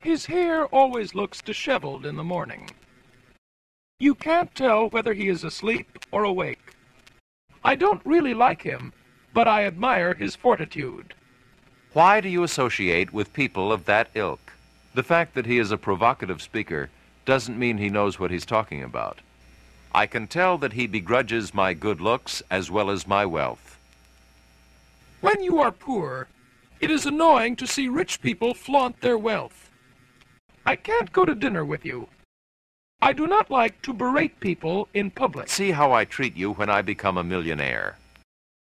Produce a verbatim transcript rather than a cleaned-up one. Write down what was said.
His hair always looks disheveled in the morning. You can't tell whether he is asleep or awake. I don't really like him, but I admire his fortitude. Why do you associate with people of that ilk? The fact that he is a provocative speaker doesn't mean he knows what he's talking about. I can tell that he begrudges my good looks as well as my wealth. When you are poor, it is annoying to see rich people flaunt their wealth. I can't go to dinner with you. I do not like to berate people in public. See how I treat you when I become a millionaire.